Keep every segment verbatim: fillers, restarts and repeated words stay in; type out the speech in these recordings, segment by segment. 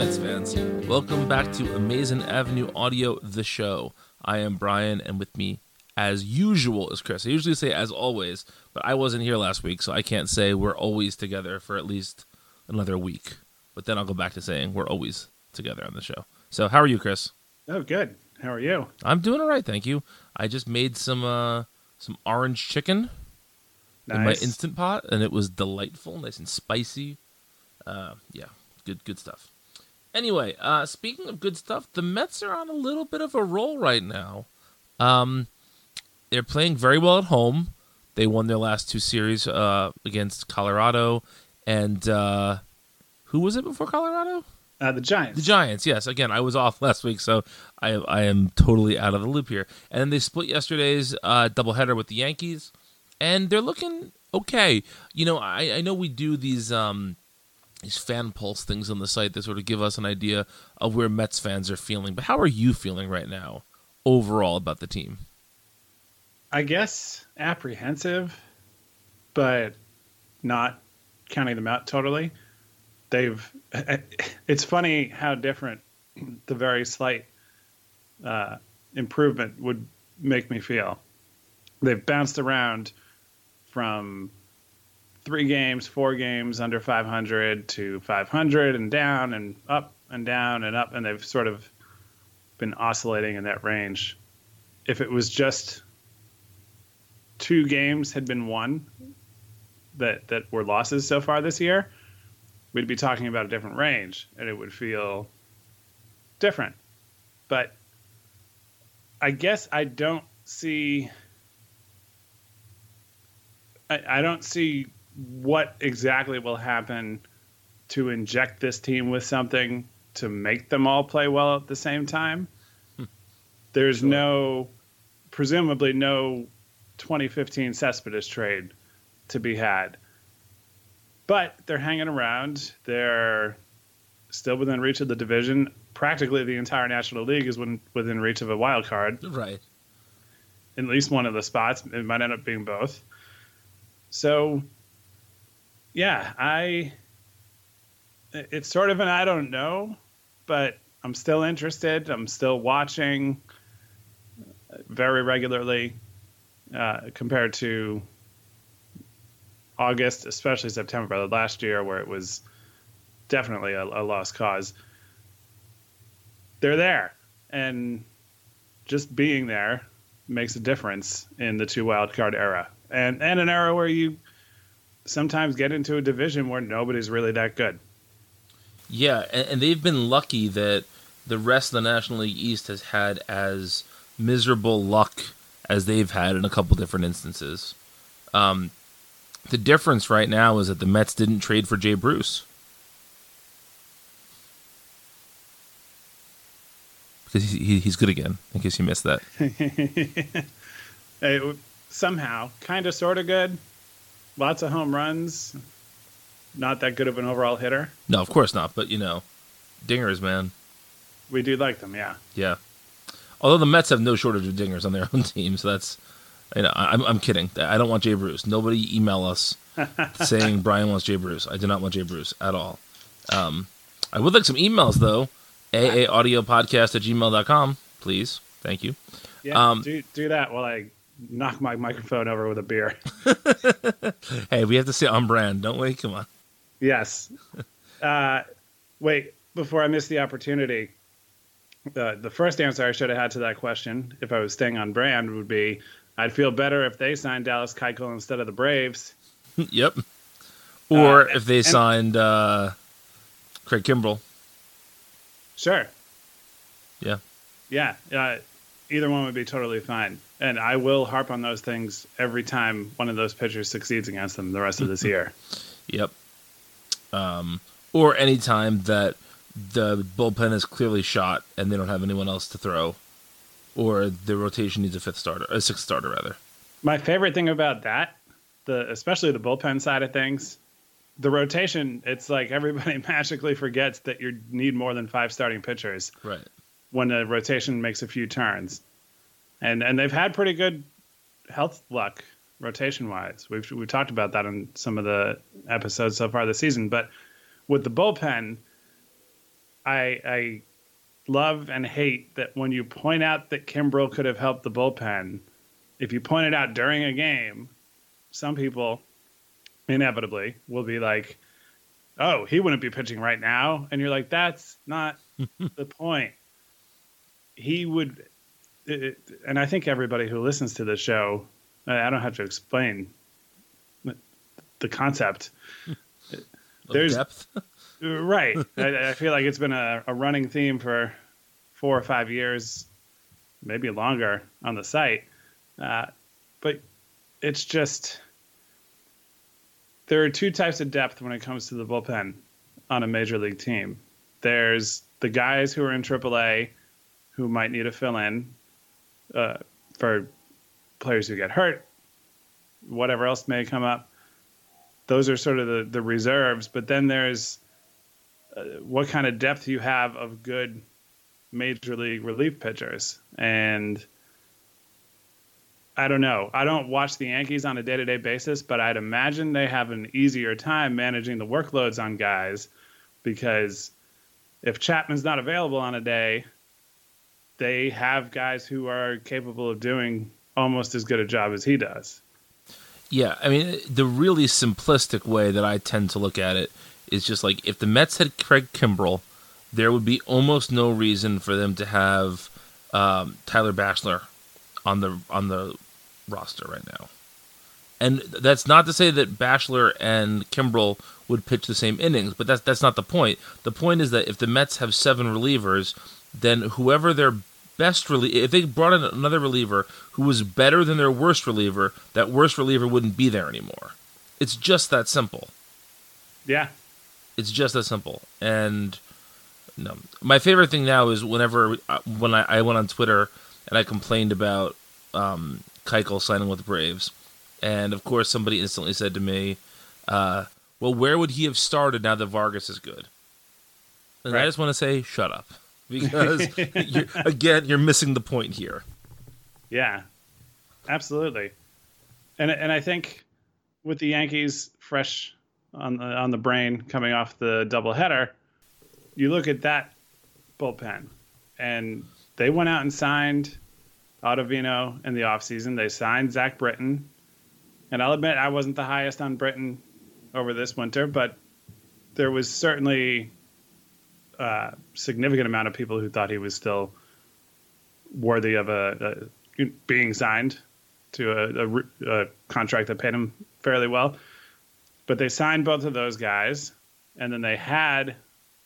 Mets fans. Welcome back to Amazing Avenue Audio, the show. I am Brian, and with me, as usual, is Chris. I usually say as always, but I wasn't here last week, so I can't say we're always together for at least another week. But then I'll go back to saying we're always together on the show. So how are you, Chris? Oh, good. How are you? I'm doing all right, thank you. I just made some uh, some orange chicken Nice. in my Instant Pot, and it was delightful, nice and spicy. Uh, yeah, good good stuff. Anyway, uh, speaking of good stuff, the Mets are on a little bit of a roll right now. Um, they're playing very well at home. They won their last two series uh, against Colorado, and uh, who was it before Colorado? Uh, the Giants. The Giants, yes. Again, I was off last week, so I I am totally out of the loop here. And then they split yesterday's uh, doubleheader with the Yankees, and they're looking okay. You know, I, I know we do these um, these fan pulse things on the site that sort of give us an idea of where Mets fans are feeling. But how are you feeling right now overall about the team? I guess apprehensive, but not counting them out totally. They've. It's funny how different the very slight uh, improvement would make me feel. They've bounced around from three games, four games under five hundred to five hundred and down and up and down and up, and they've sort of been oscillating in that range. If it was just two games had been won that that were losses so far this year, we'd be talking about a different range, and it would feel different. But I guess I don't see I, I don't see what exactly will happen to inject this team with something to make them all play well at the same time. Hmm. There's sure. no, presumably no twenty fifteen Cespedes trade to be had. But they're hanging around. They're still within reach of the division. Practically the entire National League is within, within reach of a wild card. Right. At least one of the spots. It might end up being both. So, yeah, I. It's sort of an I don't know, but I'm still interested. I'm still watching very regularly uh, compared to August, especially September, last year, where it was definitely a, a lost cause. They're there, and just being there makes a difference in the two wildcard era, and and an era where you sometimes get into a division where nobody's really that good. Yeah, and, and they've been lucky that the rest of the National League East has had as miserable luck as they've had in a couple different instances. Um, The difference right now is that the Mets didn't trade for Jay Bruce. Because he, he, he's good again, in case you missed that. It, somehow, kind of, sort of good. Lots of home runs. Not that good of an overall hitter. No, of course not, but, you know, dingers, man. We do like them, yeah. Yeah. Although the Mets have no shortage of dingers on their own team, so that's... You know, I'm, I'm kidding. I don't want Jay Bruce. Nobody email us saying Brian wants Jay Bruce. I do not want Jay Bruce at all. Um, I would like some emails, though. A A audio podcast at gmail dot com, please. Thank you. Yeah, um, do, do that while I knock my microphone over with a beer. Hey, we have to stay on brand, don't we? Come on. Yes. Uh, wait, before I miss the opportunity, the, the first answer I should have had to that question, if I was staying on brand, would be, I'd feel better if they signed Dallas Keuchel instead of the Braves. Yep. Or uh, if they and, signed uh, Craig Kimbrell. Sure. Yeah. Yeah. Uh, either one would be totally fine. And I will harp on those things every time one of those pitchers succeeds against them the rest of this year. Yep. Um, or any time that the bullpen is clearly shot and they don't have anyone else to throw. Or the rotation needs a fifth starter, a sixth starter rather. My favorite thing about that, the especially the bullpen side of things, the rotation. It's like everybody magically forgets that you need more than five starting pitchers. Right. When the rotation makes a few turns, and and they've had pretty good health luck rotation wise. We've we've talked about that in some of the episodes so far this season. But with the bullpen, I I love and hate that when you point out that Kimbrel could have helped the bullpen, if you point it out during a game, some people inevitably will be like, oh, he wouldn't be pitching right now. And you're like, that's not the point. He would, it, and I think everybody who listens to the show, I don't have to explain the concept. There's depth. Right. I, I feel like it's been a, a running theme for four or five years, maybe longer on the site. Uh, but it's just, there are two types of depth when it comes to the bullpen on a major league team. There's the guys who are in triple A who might need a fill-in uh, for players who get hurt, whatever else may come up. Those are sort of the, the reserves. But then there's uh, what kind of depth you have of good major league relief pitchers. And I don't know. I don't watch the Yankees on a day-to-day basis, but I'd imagine they have an easier time managing the workloads on guys, because if Chapman's not available on a day, they have guys who are capable of doing almost as good a job as he does. Yeah, I mean, the really simplistic way that I tend to look at it is just like, if the Mets had Craig Kimbrel, there would be almost no reason for them to have um, Tyler Batchelor on the on the roster right now. And that's not to say that Batchelor and Kimbrel would pitch the same innings, but that's that's not the point. The point is that if the Mets have seven relievers, then whoever their best reliever, if they brought in another reliever who was better than their worst reliever, that worst reliever wouldn't be there anymore. It's just that simple. Yeah. It's just that simple. And no, my favorite thing now is whenever when I, I went on Twitter and I complained about um, Keuchel signing with the Braves, and of course somebody instantly said to me, uh, "Well, where would he have started now that Vargas is good?" And right. I just want to say, shut up, because you're, again, you're missing the point here. Yeah, absolutely. And and I think with the Yankees fresh on the on the brain coming off the doubleheader, you look at that bullpen, and they went out and signed Ottavino in the offseason. They signed Zach Britton. And I'll admit I wasn't the highest on Britton over this winter, but there was certainly a significant amount of people who thought he was still worthy of a, a being signed to a, a, a contract that paid him fairly well. But they signed both of those guys, and then they had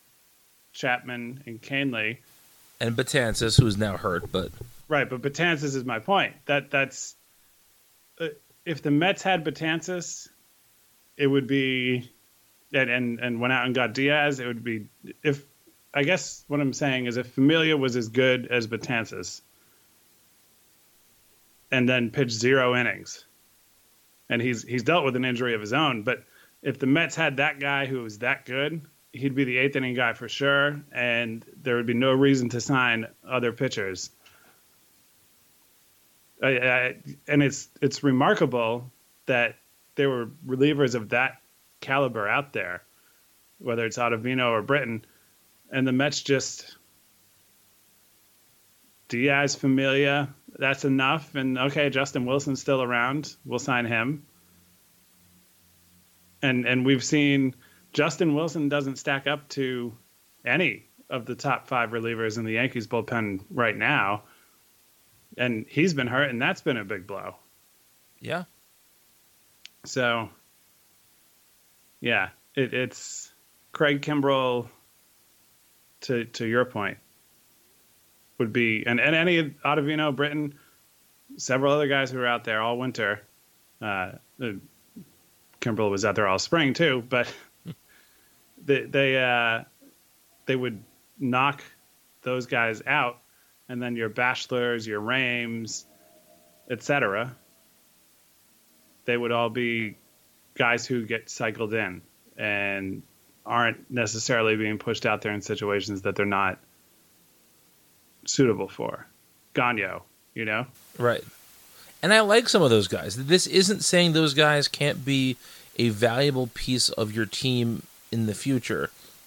Chapman and Kahnle. And Betances, who's now hurt, but... Right, but Betances is my point. That That's... Uh, if the Mets had Betances, it would be... And, and, and went out and got Diaz, it would be... if I guess what I'm saying is if Familia was as good as Betances and then pitched zero innings, and he's he's dealt with an injury of his own, but if the Mets had that guy who was that good, he'd be the eighth inning guy for sure, and there would be no reason to sign other pitchers. I, I, and it's it's remarkable that there were relievers of that caliber out there, whether it's Ottavino or Britton, and the Mets just Diaz, Familia, that's enough. And okay, Justin Wilson's still around, we'll sign him. And and we've seen Justin Wilson doesn't stack up to any of the top five relievers in the Yankees bullpen right now. And he's been hurt, and that's been a big blow. Yeah. So, yeah, it, it's Craig Kimbrel, to to your point, would be, and, and any Ottavino, Britton, several other guys who were out there all winter. Uh, Kimbrel was out there all spring too, but they they uh, they would knock those guys out, and then your Batchelors, your Rames, et cetera, they would all be guys who get cycled in and aren't necessarily being pushed out there in situations that they're not suitable for. Gagno, you know? Right. And I like some of those guys. This isn't saying those guys can't be a valuable piece of your team in the future.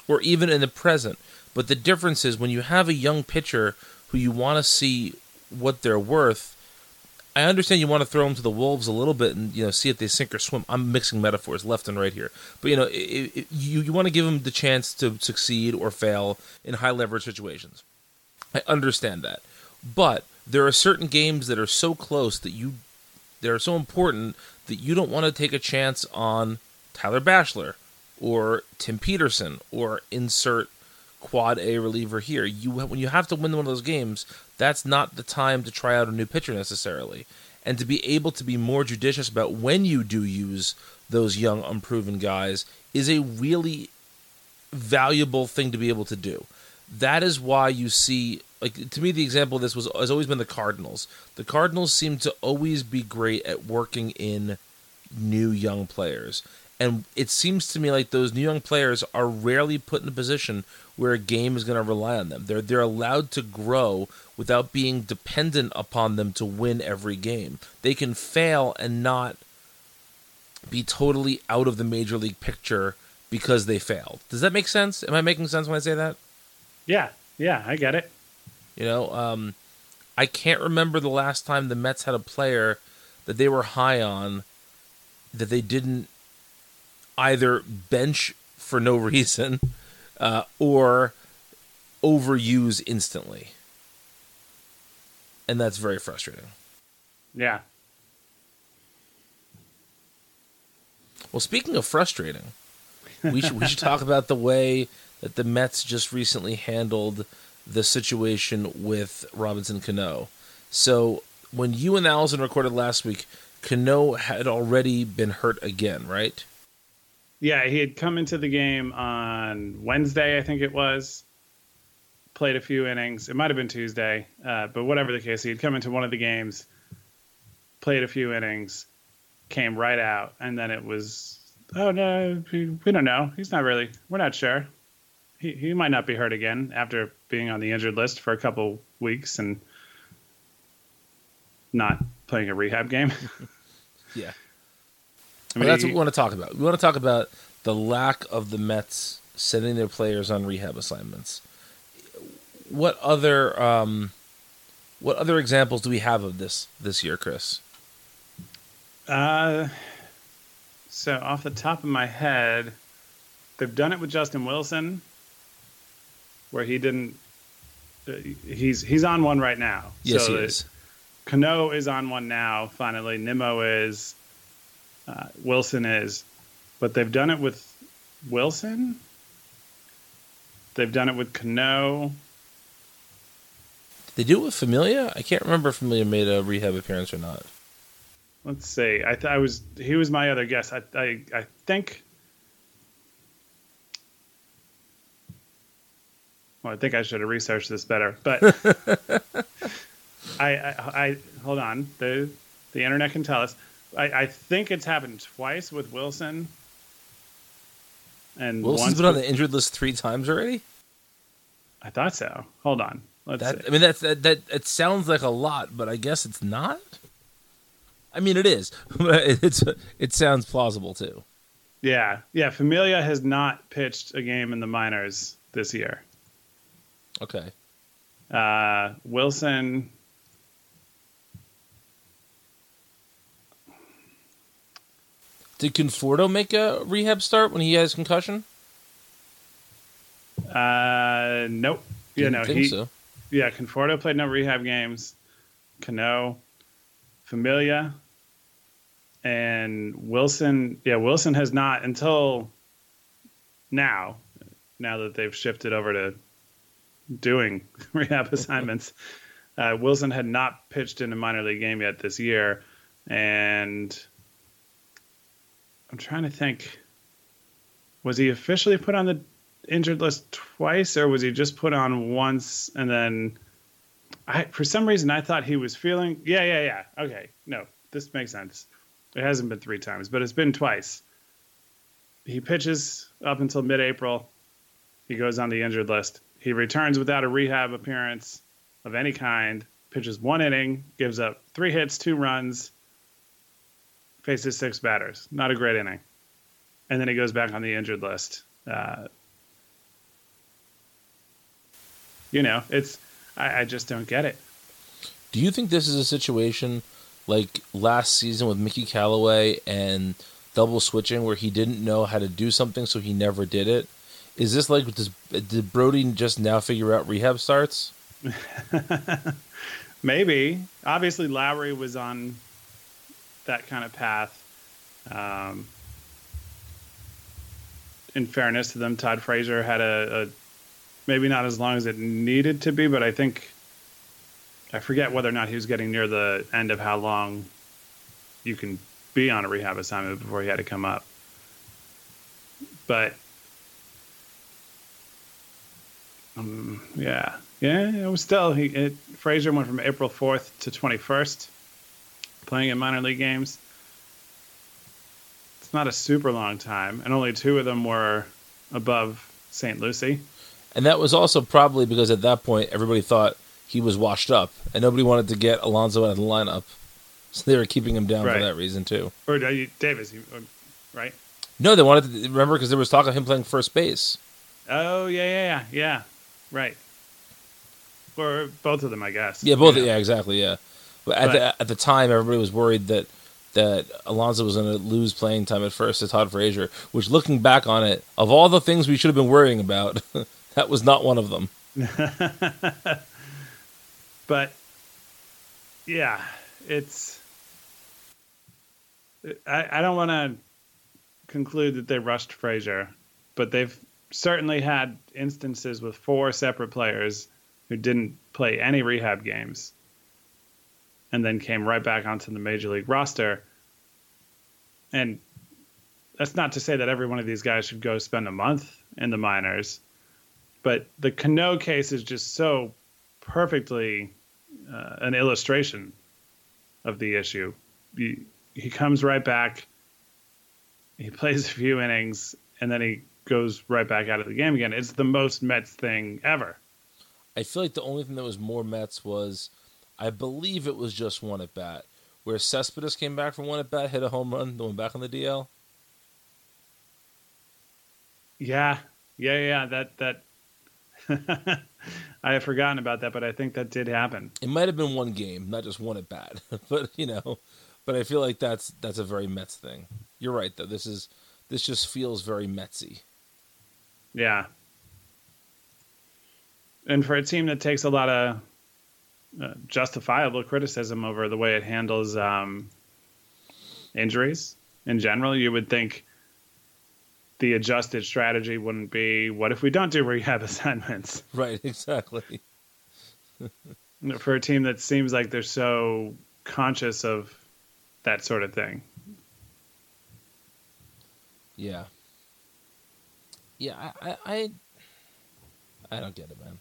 or even in the present. But the difference is when you have a young pitcher who you want to see what they're worth, I understand you want to throw them to the wolves a little bit and, you know, see if they sink or swim. I'm mixing metaphors left and right here. But, you know, it, it, you, you want to give them the chance to succeed or fail in high leverage situations. I understand that. But there are certain games that are so close that you, they're so important that you don't want to take a chance on Tyler Bachelor or Tim Peterson or insert quad A reliever here. You when you have to win one of those games, that's not the time to try out a new pitcher necessarily. And to be able to be more judicious about when you do use those young, unproven guys is a really valuable thing to be able to do. That is why you see, like, to me, the example of this was has always been the Cardinals. The Cardinals seem to always be great at working in new young players. And it seems to me like those new young players are rarely put in a position where a game is going to rely on them. They're they're allowed to grow without being dependent upon them to win every game. They can fail and not be totally out of the major league picture because they failed. Does that make sense? Am I making sense when I say that? Yeah, yeah, I get it. You know, um, I can't remember the last time the Mets had a player that they were high on that they didn't either bench for no reason uh, or overuse instantly. And that's very frustrating. Yeah. Well, speaking of frustrating, we should, we should talk about the way that the Mets just recently handled the situation with Robinson Cano. So when you and Allison recorded last week, Cano had already been hurt again, right? Yeah, he had come into the game on Wednesday, I think it was. Played a few innings. It might have been Tuesday, uh, but whatever the case, he had come into one of the games, played a few innings, came right out, and then it was, oh, no, we, we don't know. He's not really, we're not sure. He, he might not be hurt again after being on the injured list for a couple weeks and not playing a rehab game. Yeah. I mean, well, that's he, what we want to talk about. We want to talk about the lack of the Mets sending their players on rehab assignments. What other um, what other examples do we have of this this year, Chris? Uh, so off the top of my head, they've done it with Justin Wilson, where he didn't. Uh, he's he's on one right now. Yes, so he is. Cano is on one now. Finally, Nimmo is. Uh, Wilson is, but they've done it with Wilson. They've done it with Cano. Did they do it with Familia? I can't remember if Familia made a rehab appearance or not. Let's see. I th- I was he was my other guess. I I, I think. Well, I think I should have researched this better, but I, I I hold on. The the internet can tell us. I, I think it's happened twice with Wilson. And Wilson's once been on with, the injured list three times already? I thought so. Hold on. Let's that, see. I mean, that's, that, that it sounds like a lot, but I guess it's not? I mean, it is. it's It sounds plausible, too. Yeah. Yeah, Familia has not pitched a game in the minors this year. Okay. Uh, Wilson... Did Conforto make a rehab start when he has concussion? Uh, nope. Yeah, Didn't no, think he. so. Yeah, Conforto played no rehab games. Cano, Familia, and Wilson. Yeah, Wilson has not until now. Now that they've shifted over to doing rehab assignments, uh, Wilson had not pitched in a minor league game yet this year, and. I'm trying to think. Was he officially put on the injured list twice, or was he just put on once and then? I for some reason I thought he was feeling. Yeah, yeah, yeah. Okay, no, this makes sense. It hasn't been three times, but it's been twice. He pitches up until mid-April. He goes on the injured list. He returns without a rehab appearance of any kind. Pitches one inning, gives up three hits, two runs. Faces six batters. Not a great inning. And then he goes back on the injured list. Uh, You know, it's I, I just don't get it. Do you think this is a situation like last season with Mickey Callaway and double switching where he didn't know how to do something, so he never did it? Is this like does, did Brody just now figure out rehab starts? Maybe. Obviously, Lowry was on that kind of path. Um, in fairness to them, Todd Frazier had a, a maybe not as long as it needed to be, but I think I forget whether or not he was getting near the end of how long you can be on a rehab assignment before he had to come up. But um, yeah, yeah, it was still he. It, Frazier went from April fourth to twenty-first, playing in minor league games. It's not a super long time, and only two of them were above Saint Lucie. And that was also probably because at that point everybody thought he was washed up, and nobody wanted to get Alonso out of the lineup, so they were keeping him down right. for that reason too. Or uh, Davis, right? No, they wanted to remember because there was talk of him playing first base. Oh yeah, yeah, yeah, yeah, right. Or both of them, I guess. Yeah, both. Yeah, yeah exactly. Yeah, but at but, the at the time, everybody was worried that that Alonso was going to lose playing time at first to Todd Frazier. Which, looking back on it, of all the things we should have been worrying about, that was not one of them. But yeah, it's. I, I don't want to conclude that they rushed Frazier, but they've certainly had instances with four separate players who didn't play any rehab games and then came right back onto the major league roster. And that's not to say that every one of these guys should go spend a month in the minors, but the Cano case is just so perfectly uh, an illustration of the issue. He, he comes right back, he plays a few innings, and then he goes right back out of the game again. It's the most Mets thing ever. I feel like the only thing that was more Mets was, I believe it was just one at bat, where Cespedes came back from one at bat, hit a home run, then went back on the D L. Yeah, yeah, yeah. That that I have forgotten about that, but I think that did happen. It might have been one game, not just one at bat, but you know, but I feel like that's that's a very Mets thing. You're right, though. This is this just feels very Metsy. Yeah. And for a team that takes a lot of uh, justifiable criticism over the way it handles um, injuries in general, you would think the adjusted strategy wouldn't be, what if we don't do rehab assignments? Right, exactly. For a team that seems like they're so conscious of that sort of thing. Yeah. Yeah, I, I, I, I don't get it, man.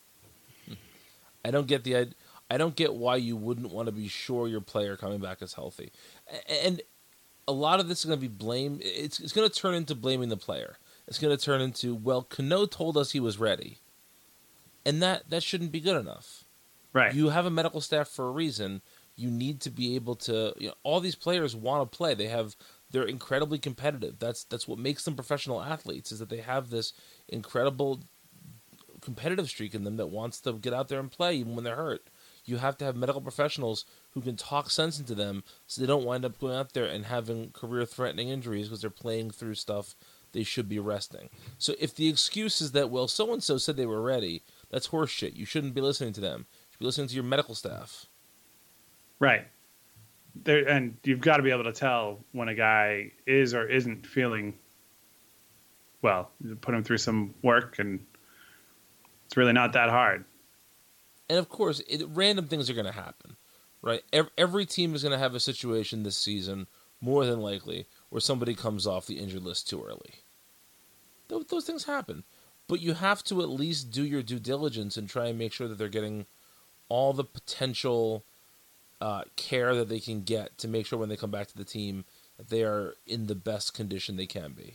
I don't get the I don't get why you wouldn't want to be sure your player coming back is healthy. And a lot of this is going to be blame. It's it's going to turn into blaming the player. It's going to turn into, well, Cano told us he was ready. And that, that shouldn't be good enough. Right. You have a medical staff for a reason. You need to be able to, you know, all these players want to play. They have they're incredibly competitive. That's that's what makes them professional athletes, is that they have this incredible competitive streak in them that wants to get out there and play even when they're hurt. You have to have medical professionals who can talk sense into them so they don't wind up going out there and having career-threatening injuries because they're playing through stuff they should be resting. So if the excuse is that, well, so-and-so said they were ready, that's horseshit. You shouldn't be listening to them. You should be listening to your medical staff. Right. There, and you've got to be able to tell when a guy is or isn't feeling well. Put him through some work, and it's really not that hard. And of course, it, random things are going to happen, right? Every, every team is going to have a situation this season, more than likely, where somebody comes off the injured list too early. Those, those things happen. But you have to at least do your due diligence and try and make sure that they're getting all the potential uh, care that they can get to make sure when they come back to the team that they are in the best condition they can be.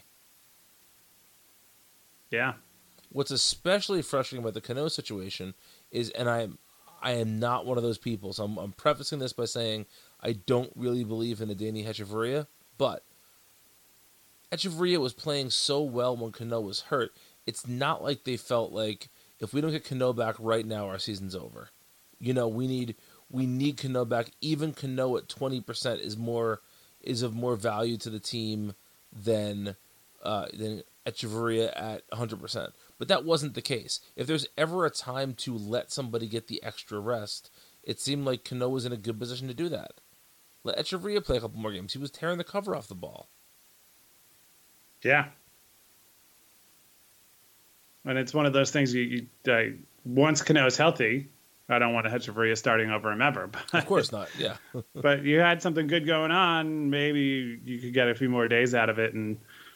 Yeah. What's especially frustrating about the Cano situation is, and I am, I am not one of those people, so I'm, I'm prefacing this by saying I don't really believe in Adeiny Hechavarria, but Hechavarria was playing so well when Cano was hurt. It's not like they felt like if we don't get Cano back right now, our season's over. You know, we need we need Cano back. Even Cano at twenty percent is more is of more value to the team than uh, than Echeverria at one hundred percent. But that wasn't the case. If there's ever a time to let somebody get the extra rest, it seemed like Cano was in a good position to do that. Let Echeverria play a couple more games. He was tearing the cover off the ball. Yeah. And it's one of those things you, you uh, once Cano is healthy, I don't want Echeverria starting over him ever. But, of course not, yeah. But you had something good going on. Maybe you could get a few more days out of it. And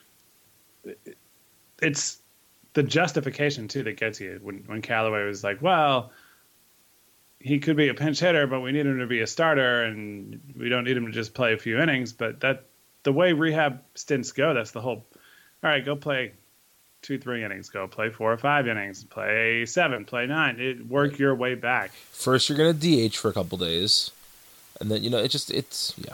it's the justification, too, that gets you. When, when Callaway was like, well, he could be a pinch hitter, but we need him to be a starter, and we don't need him to just play a few innings. But that the way rehab stints go, that's the whole, all right, go play two, three innings, go play four or five innings, play seven, play nine, it, work your way back. First, you're going to D H for a couple days, and then, you know, it just, it's, yeah.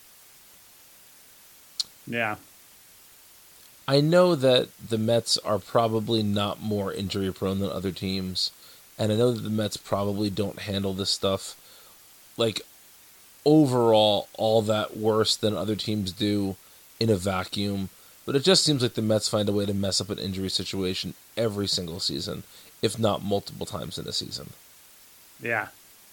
Yeah. I know that the Mets are probably not more injury prone than other teams, and I know that the Mets probably don't handle this stuff, like, overall, all that worse than other teams do in a vacuum. But it just seems like the Mets find a way to mess up an injury situation every single season, if not multiple times in a season. Yeah.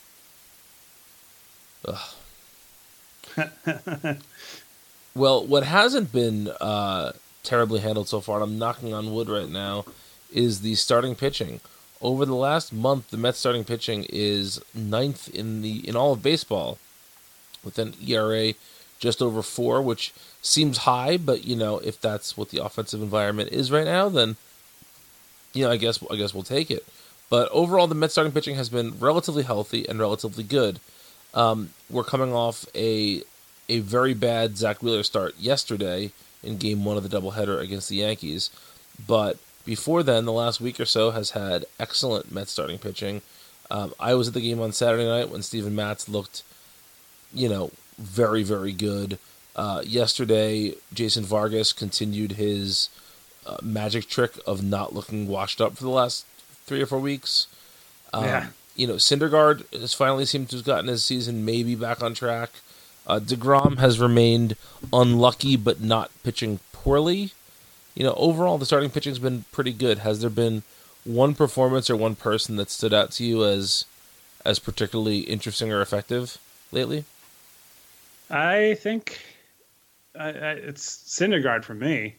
Ugh. Well, what hasn't been uh, terribly handled so far, and I'm knocking on wood right now, is the starting pitching. Over the last month, the Mets starting pitching is ninth in the in all of baseball, with an E R A just over four, which seems high, but you know, if that's what the offensive environment is right now, then you know, I guess I guess we'll take it. But overall, the Mets starting pitching has been relatively healthy and relatively good. Um, we're coming off a a very bad Zach Wheeler start yesterday in Game One of the doubleheader against the Yankees, but before then, the last week or so has had excellent Mets starting pitching. Um, I was at the game on Saturday night when Steven Matz looked, you know, very, very good. Uh, yesterday, Jason Vargas continued his uh, magic trick of not looking washed up for the last three or four weeks. Um, yeah. You know, Syndergaard has finally seemed to have gotten his season maybe back on track. Uh, DeGrom has remained unlucky but not pitching poorly. You know, overall, the starting pitching's been pretty good. Has there been one performance or one person that stood out to you as as particularly interesting or effective lately? I think I, I, it's Syndergaard for me.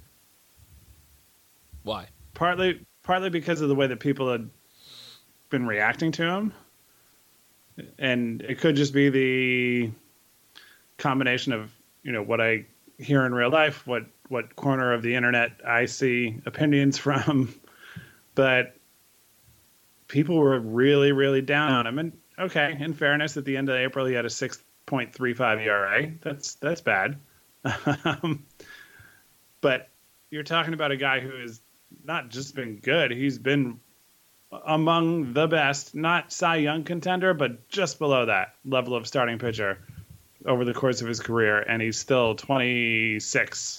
Why? Partly, partly because of the way that people had been reacting to him, and it could just be the combination of, you know, what I hear in real life, what what corner of the internet I see opinions from, but people were really, really down on him. And okay, in fairness, at the end of April, he had a six point three five E R A. That's that's bad. um, but you're talking about a guy who has not just been good; he's been among the best, not Cy Young contender, but just below that level of starting pitcher over the course of his career, and he's still twenty-six.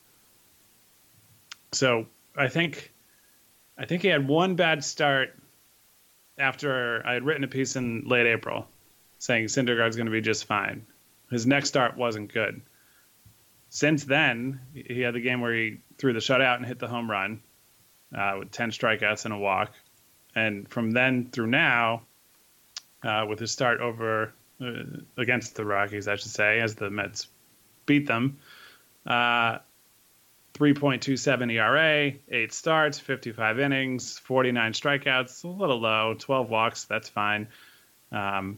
So I think I think he had one bad start after I had written a piece in late April saying Syndergaard's going to be just fine. His next start wasn't good. Since then, he had the game where he threw the shutout and hit the home run uh, with ten strikeouts and a walk. And from then through now, uh, with his start over uh, against the Rockies, I should say, as the Mets beat them, uh, three point two seven E R A, eight starts, fifty-five innings, forty-nine strikeouts, a little low, twelve walks, that's fine. Um,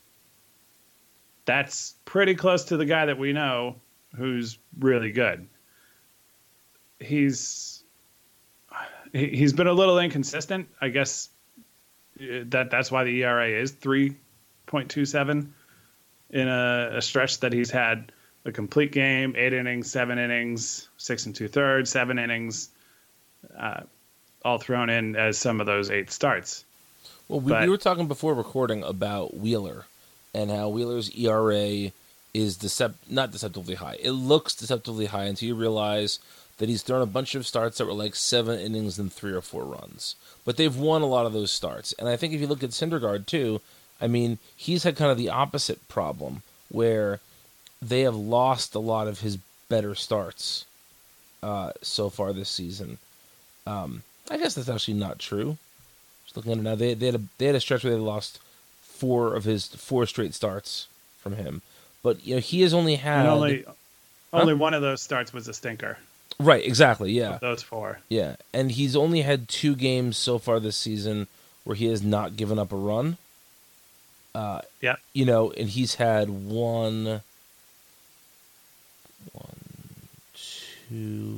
that's pretty close to the guy that we know who's really good. He's he's been a little inconsistent. I guess that that's why the E R A is three point two seven in a, a stretch that he's had a complete game, eight innings, seven innings, six and two thirds, seven innings, uh, all thrown in as some of those eight starts. Well, we, but, we were talking before recording about Wheeler and how Wheeler's E R A is decept- not deceptively high. It looks deceptively high until you realize that he's thrown a bunch of starts that were like seven innings and three or four runs. But they've won a lot of those starts. And I think if you look at Syndergaard, too, I mean, he's had kind of the opposite problem, where they have lost a lot of his better starts uh, so far this season. Um, I guess that's actually not true. Just looking at it now, they, they, had a, they had a stretch where they lost four of his four straight starts from him. But, you know, he has only had... And only, huh? only one of those starts was a stinker. Right, exactly, yeah. Of those four. Yeah, and he's only had two games so far this season where he has not given up a run. Uh, yeah. You know, and he's had one, one, two,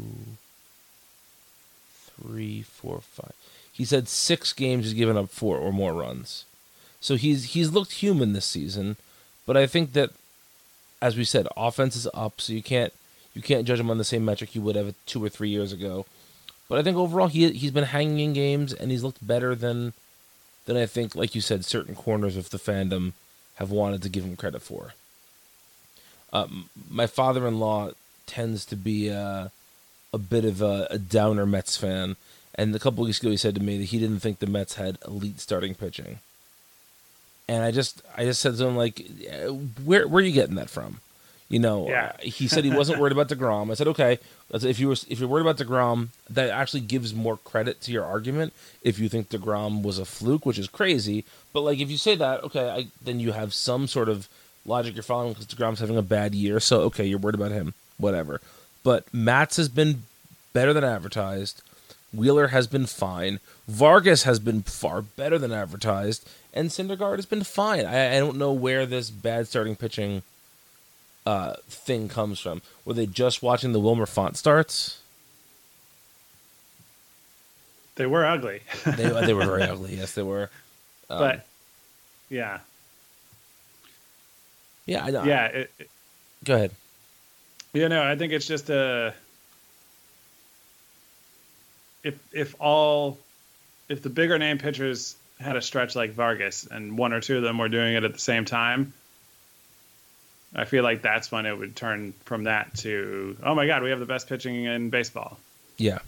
three, four, five. He's had six games he's given up four or more runs. So he's he's looked human this season, but I think that, as we said, offense is up, so you can't you can't judge him on the same metric you would have two or three years ago. But I think overall he he's been hanging in games and he's looked better than than I think, like you said, certain corners of the fandom have wanted to give him credit for. Um, my father-in-law tends to be uh, a bit of a, a downer Mets fan, and a couple weeks ago he said to me that he didn't think the Mets had elite starting pitching. And I just, I just said to him, like, where, where are you getting that from? You know, yeah. uh, he said he wasn't worried about DeGrom. I said, okay, if you were, if you're worried about DeGrom, that actually gives more credit to your argument. If you think DeGrom was a fluke, which is crazy, but like if you say that, okay, I, then you have some sort of logic you're following because DeGrom's having a bad year. So okay, you're worried about him, whatever. But Matz has been better than advertised. Wheeler has been fine. Vargas has been far better than advertised. And Syndergaard has been fine. I, I don't know where this bad starting pitching uh, thing comes from. Were they just watching the Wilmer Font starts? They were ugly. they, they were very ugly. Yes, they were. Um, but, yeah. Yeah, I know. Yeah. It, it, Go ahead. You know, I think it's just a... If if all... If the bigger name pitchers had a stretch like Vargas and one or two of them were doing it at the same time, I feel like that's when it would turn from that to, oh my God, we have the best pitching in baseball. Yeah.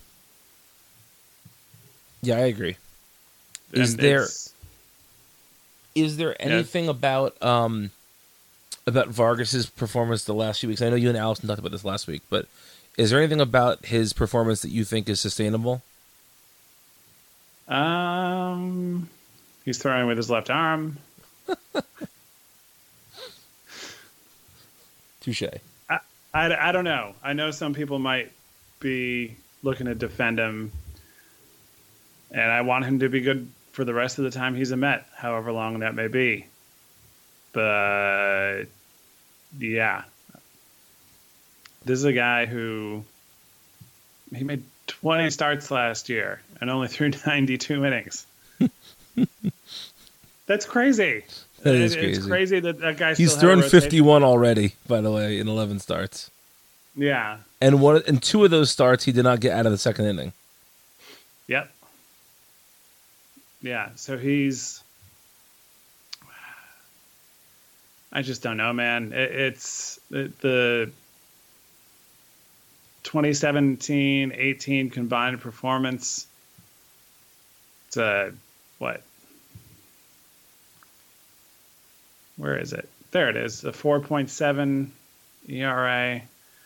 Yeah, I agree. And is there it's- is there anything Yeah. about um about Vargas's performance the last few weeks? I know you and Allison talked about this last week, but is there anything about his performance that you think is sustainable? Um, he's throwing with his left arm. Touche. I, I, I don't know. I know some people might be looking to defend him, and I want him to be good for the rest of the time he's a Met, however long that may be. But, yeah. This is a guy who, he made twenty starts last year and only threw ninety-two innings. That's crazy. That is It- crazy. It's crazy that that guy He's still had a thrown rotation. fifty-one already, by the way, in eleven starts. Yeah. And one in two of those starts he did not get out of the second inning. Yep. Yeah. So he's. I just don't know, man. It, it's it, the twenty seventeen eighteen combined performance. It's a what? Where is it? There it is. A four point seven E R A.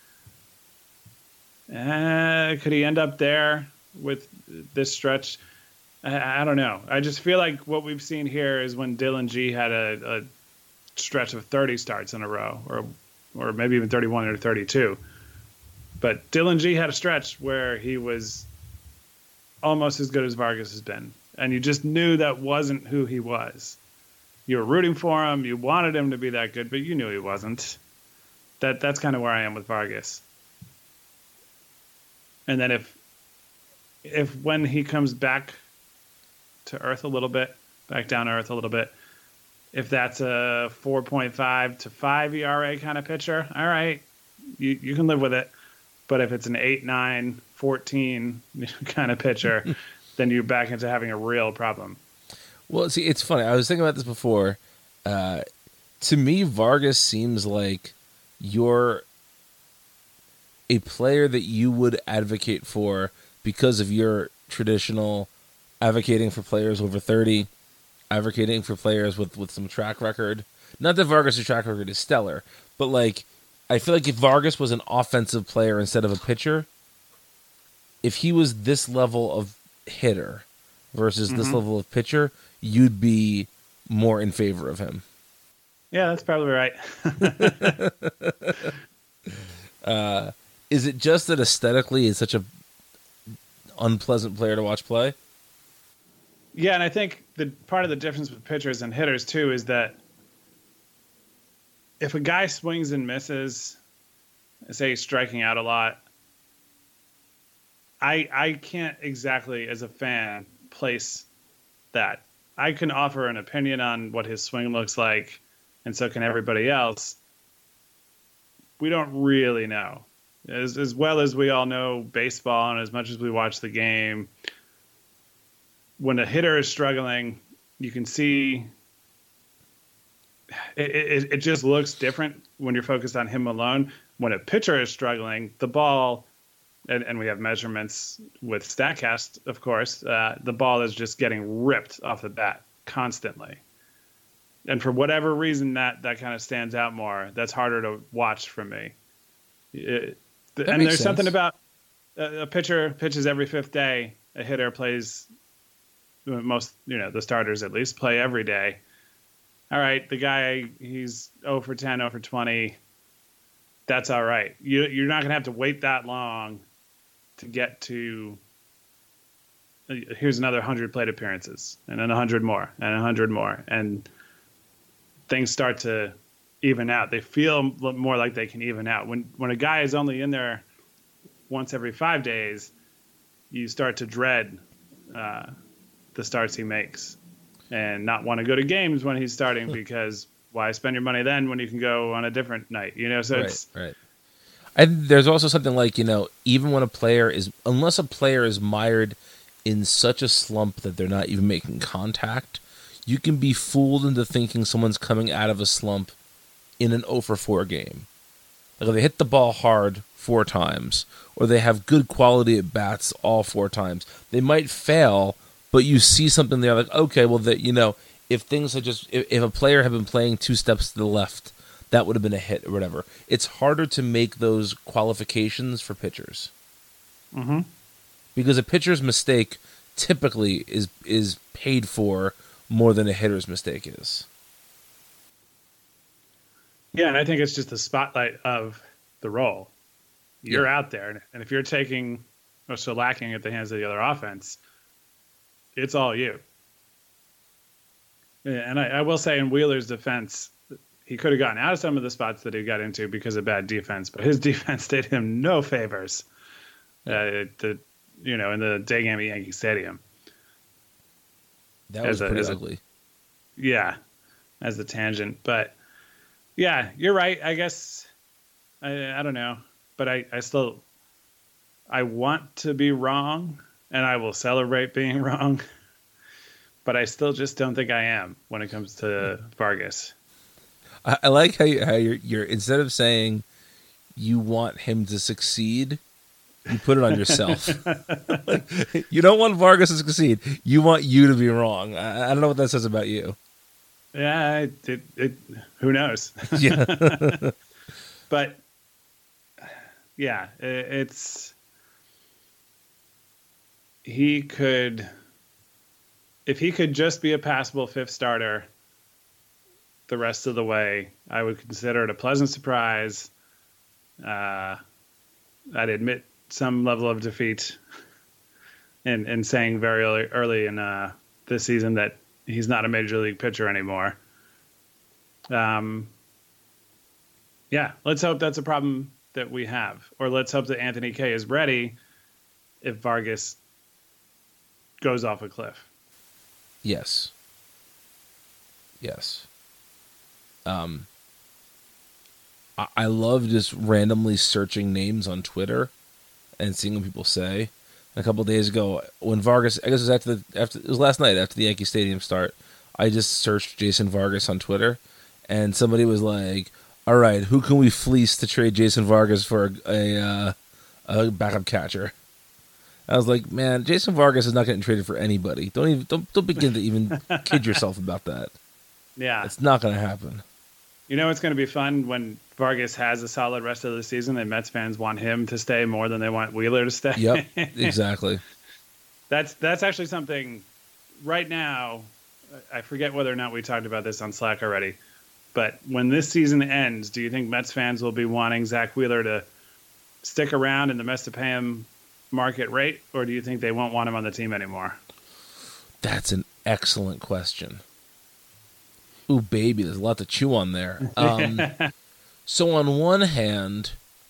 Uh, could he end up there with this stretch? I, I don't know. I just feel like what we've seen here is when Dylan G had a, a stretch of thirty starts in a row, or or maybe even thirty-one or thirty-two. But Dylan G had a stretch where he was almost as good as Vargas has been. And you just knew that wasn't who he was. You were rooting for him. You wanted him to be that good, but you knew he wasn't. That That's kind of where I am with Vargas. And then if if when he comes back to earth a little bit, back down to earth a little bit, if that's a four point five to five E R A kind of pitcher, all right, you, you can live with it. But if it's an eight, nine, fourteen kind of pitcher, then you're back into having a real problem. Well, see, it's funny. I was thinking about this before. Uh, to me, Vargas seems like your a player that you would advocate for because of your traditional advocating for players over thirty, advocating for players with, with some track record. Not that Vargas' track record is stellar, but like I feel like if Vargas was an offensive player instead of a pitcher, if he was this level of hitter versus mm-hmm. this level of pitcher, you'd be more in favor of him. Yeah, that's probably right. uh, is it just that aesthetically he's such a unpleasant player to watch play? Yeah, and I think the part of the difference with pitchers and hitters too is that if a guy swings and misses, say he's striking out a lot, I I can't exactly, as a fan, place that. I can offer an opinion on what his swing looks like, and so can everybody else. We don't really know. As, as well as we all know baseball and as much as we watch the game, when a hitter is struggling, you can see it, it, it just looks different when you're focused on him alone. When a pitcher is struggling, the ball, and, and we have measurements with StatCast, of course, uh, the ball is just getting ripped off the bat constantly. And for whatever reason, that, that kind of stands out more. That's harder to watch for me. It, and there's sense. something about a, a pitcher pitches every fifth day. A hitter plays most, you know, the starters at least play every day. All right, the guy, he's oh for ten, oh for twenty. That's all right. You, you're not going to have to wait that long to get to, here's another one hundred plate appearances, and then one hundred more, and one hundred more. And things start to even out. They feel more like they can even out. When when a guy is only in there once every five days, you start to dread uh, the starts he makes and not want to go to games when he's starting because why spend your money then when you can go on a different night? You know, so right, it's right. And there's also something like, you know, even when a player is, unless a player is mired in such a slump that they're not even making contact, you can be fooled into thinking someone's coming out of a slump in an oh for four game. Like if they hit the ball hard four times, or they have good quality at bats all four times, they might fail, but you see something there like, okay, well, that, you know, if things had just, if, if a player had been playing two steps to the left, that would have been a hit or whatever. It's harder to make those qualifications for pitchers. Mm-hmm. Because a pitcher's mistake typically is is paid for more than a hitter's mistake is. Yeah, and I think it's just the spotlight of the role. You're yeah. out there, and if you're taking or shellacking at the hands of the other offense, it's all you. Yeah, and I, I will say in Wheeler's defense, he could have gotten out of some of the spots that he got into because of bad defense, but his defense did him no favors. Uh, the you know in the day game at Yankee Stadium. That was a, pretty a, ugly. Yeah, as the tangent, but yeah, you're right. I guess I I don't know, but I I still I want to be wrong, and I will celebrate being wrong. But I still just don't think I am when it comes to Vargas. I, I like how, you, how you're, you're, instead of saying you want him to succeed, you put it on yourself. Like, you don't want Vargas to succeed. You want you to be wrong. I, I don't know what that says about you. Yeah, it, it, it, who knows? Yeah. But, yeah, it, it's... He could... If he could just be a passable fifth starter the rest of the way, I would consider it a pleasant surprise. Uh, I'd admit some level of defeat in, in saying very early, early in uh, this season that he's not a major league pitcher anymore. Um, yeah, let's hope that's a problem that we have. Or let's hope that Anthony Kay is ready if Vargas goes off a cliff. Yes. Yes. Um, I, I love just randomly searching names on Twitter and seeing what people say. A couple of days ago, when Vargas, I guess it was after the after it was last night after the Yankee Stadium start, I just searched Jason Vargas on Twitter, and somebody was like, all right, who can we fleece to trade Jason Vargas for a, a, uh, a backup catcher? I was like, man, Jason Vargas is not getting traded for anybody. Don't even don't don't begin to even kid yourself about that. Yeah, it's not going to happen. You know, it's going to be fun when Vargas has a solid rest of the season, and Mets fans want him to stay more than they want Wheeler to stay. Yep, exactly. that's that's actually something. Right now, I forget whether or not we talked about this on Slack already, but when this season ends, do you think Mets fans will be wanting Zach Wheeler to stick around in the Mets to pay him market rate, or do you think they won't want him on the team anymore? That's an excellent question. Ooh, baby, there's a lot to chew on there. Um, so on one hand,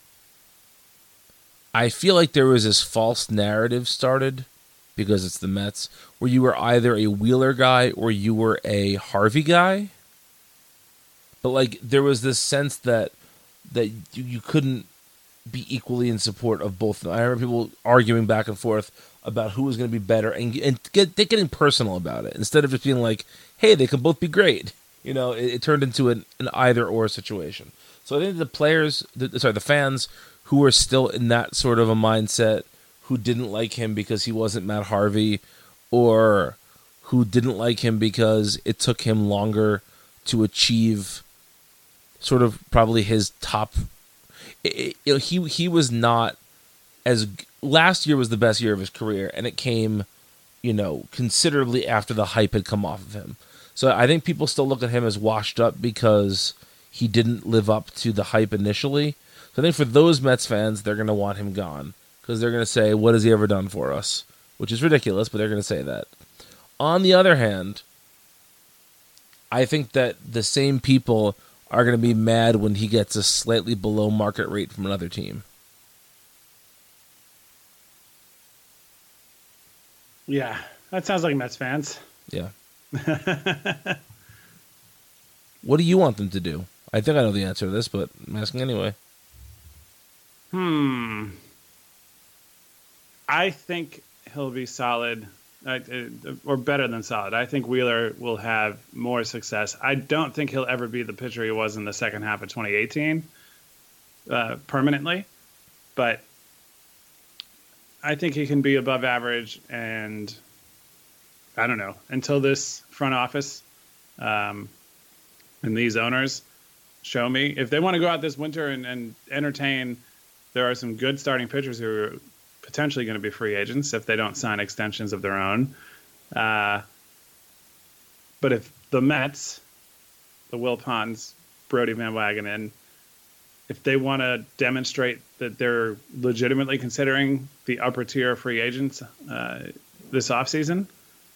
I feel like there was this false narrative started because it's the Mets, where you were either a Wheeler guy or you were a Harvey guy. But like there was this sense that that you, you couldn't be equally in support of both of them. I remember people arguing back and forth about who was going to be better and, and get, getting personal about it instead of just being like, hey, they can both be great. You know, it, it turned into an, an either-or situation. So I think the players, the, sorry, the fans who were still in that sort of a mindset, who didn't like him because he wasn't Matt Harvey, or who didn't like him because it took him longer to achieve sort of probably his top. It, you know, he he was not as last year was the best year of his career, and it came, you know, considerably after the hype had come off of him. So I think people still look at him as washed up because he didn't live up to the hype initially. So I think for those Mets fans, they're going to want him gone because they're going to say, what has he ever done for us? Which is ridiculous, but they're going to say that. On the other hand, I think that the same people are going to be mad when he gets a slightly below market rate from another team. Yeah, that sounds like Mets fans. Yeah. What do you want them to do? I think I know the answer to this, but I'm asking anyway. Hmm. I think he'll be solid, uh, or better than solid. I think Wheeler will have more success. I don't think he'll ever be the pitcher he was in the second half of twenty eighteen uh, permanently, but I think he can be above average, and I don't know, until this front office um, and these owners show me. If they want to go out this winter and, and entertain, there are some good starting pitchers who are potentially going to be free agents if they don't sign extensions of their own. Uh, but if the Mets, the Wilpons, Brody Van Wagenen, if they want to demonstrate that they're legitimately considering the upper tier of free agents uh, this offseason,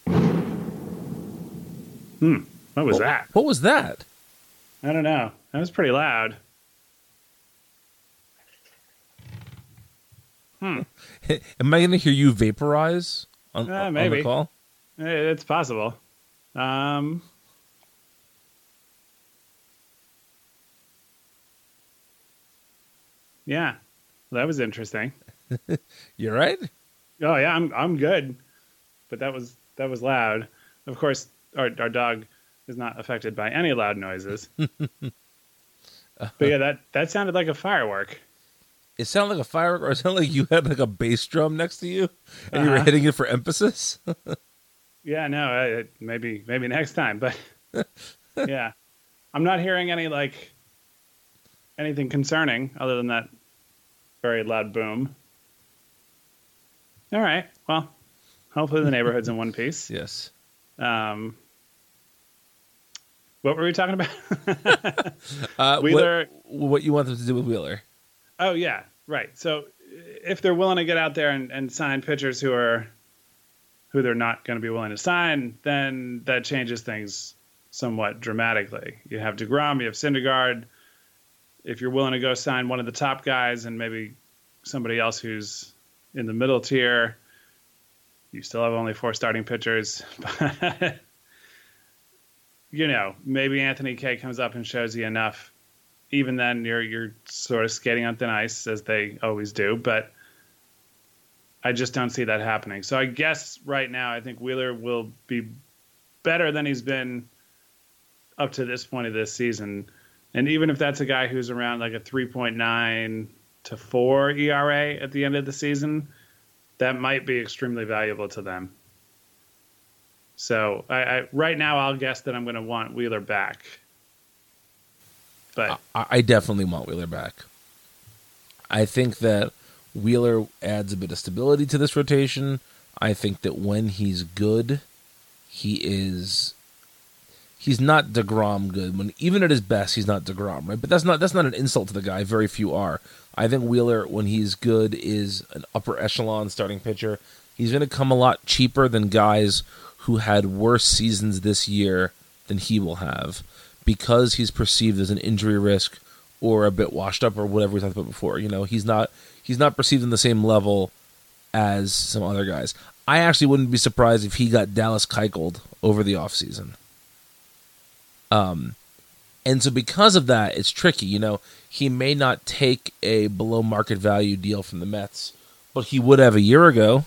Hmm. What was what, that? What was that? I don't know. That was pretty loud. Hmm. Am I going to hear you vaporize on, uh, on maybe. the call? It's possible. Um, yeah. Well, that was interesting. You're right? Oh yeah, I'm I'm good. But that was that was loud. Of course, our our dog is not affected by any loud noises. uh, but yeah, that, that sounded like a firework. It sounded like a firework, or it sounded like you had like a bass drum next to you, and uh-huh. you were hitting it for emphasis. Yeah, no, uh, maybe maybe next time. But yeah, I'm not hearing any like anything concerning other than that very loud boom. All right. Well, hopefully the neighborhood's in one piece. Yes. Um, what were we talking about? uh, Wheeler. What, what you want them to do with Wheeler? Oh, yeah. Right. So if they're willing to get out there and, and sign pitchers who are who they're not going to be willing to sign, then that changes things somewhat dramatically. You have DeGrom, you have Syndergaard. If you're willing to go sign one of the top guys and maybe somebody else who's in the middle tier, you still have only four starting pitchers. But, you know, maybe Anthony Kay comes up and shows you enough. Even then, you're you're sort of skating on thin ice, as they always do. But I just don't see that happening. So I guess right now, I think Wheeler will be better than he's been up to this point of this season. And even if that's a guy who's around like a three point nine to four E R A at the end of the season, that might be extremely valuable to them. So I, I right now I'll guess that I'm going to want Wheeler back. But I, I definitely want Wheeler back. I think that Wheeler adds a bit of stability to this rotation. I think that when he's good, he is he's not DeGrom good. When even at his best, he's not DeGrom, right? But that's not that's not an insult to the guy. Very few are. I think Wheeler, when he's good, is an upper echelon starting pitcher. He's going to come a lot cheaper than guys who had worse seasons this year than he will have, because he's perceived as an injury risk or a bit washed up or whatever we talked about before. You know, he's not he's not perceived in the same level as some other guys. I actually wouldn't be surprised if he got Dallas Keuchel'd over the offseason. Um, and so because of that, it's tricky. You know, he may not take a below market value deal from the Mets, but he would have a year ago.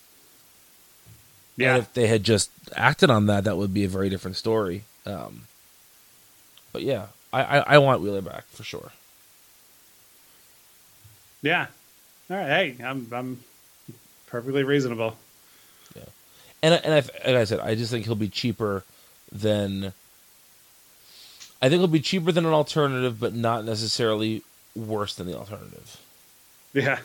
Yeah. And if they had just acted on that, that would be a very different story. Um, but yeah, I, I, I want Wheeler back for sure. Yeah. All right. Hey, I'm I'm perfectly reasonable. Yeah, and and I, like I said, I just think he'll be cheaper than. I think he'll be cheaper than an alternative, but not necessarily worse than the alternative. Yeah.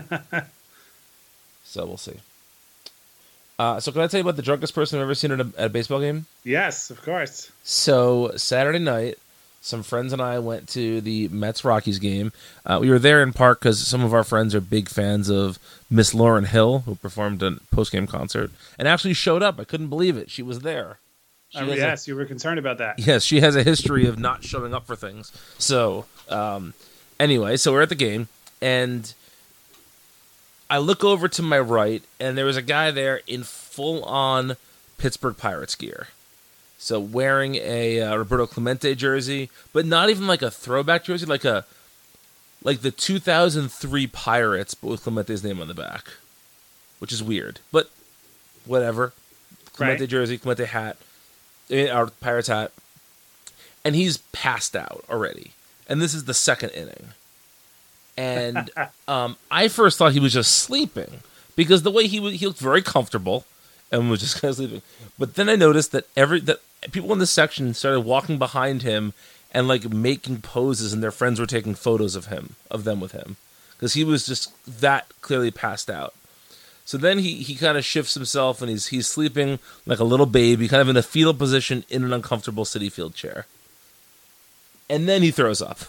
So we'll see. Uh, so can I tell you about the drunkest person I've ever seen at a, at a baseball game? Yes, of course. So Saturday night, some friends and I went to the Mets-Rockies game. Uh, we were there in part because some of our friends are big fans of Miss Lauryn Hill, who performed a post-game concert, and actually showed up. I couldn't believe it. She was there. She Oh, yes, a, you were concerned about that. Yes, she has a history of not showing up for things. So um, anyway, so we're at the game, and I look over to my right, and there was a guy there in full-on Pittsburgh Pirates gear. So wearing a uh, Roberto Clemente jersey, but not even like a throwback jersey, like a like the two thousand three Pirates, but with Clemente's name on the back, which is weird. But whatever. Clemente right. jersey, Clemente hat, our Pirates hat, and he's passed out already. And this is the second inning. And um, I first thought he was just sleeping because the way he was, he looked very comfortable and was just kind of sleeping. But then I noticed that every that people in this section started walking behind him and like making poses, and their friends were taking photos of him, of them with him, because he was just that clearly passed out. So then he, he kind of shifts himself and he's he's sleeping like a little baby, kind of in a fetal position in an uncomfortable Citi Field chair. And then he throws up.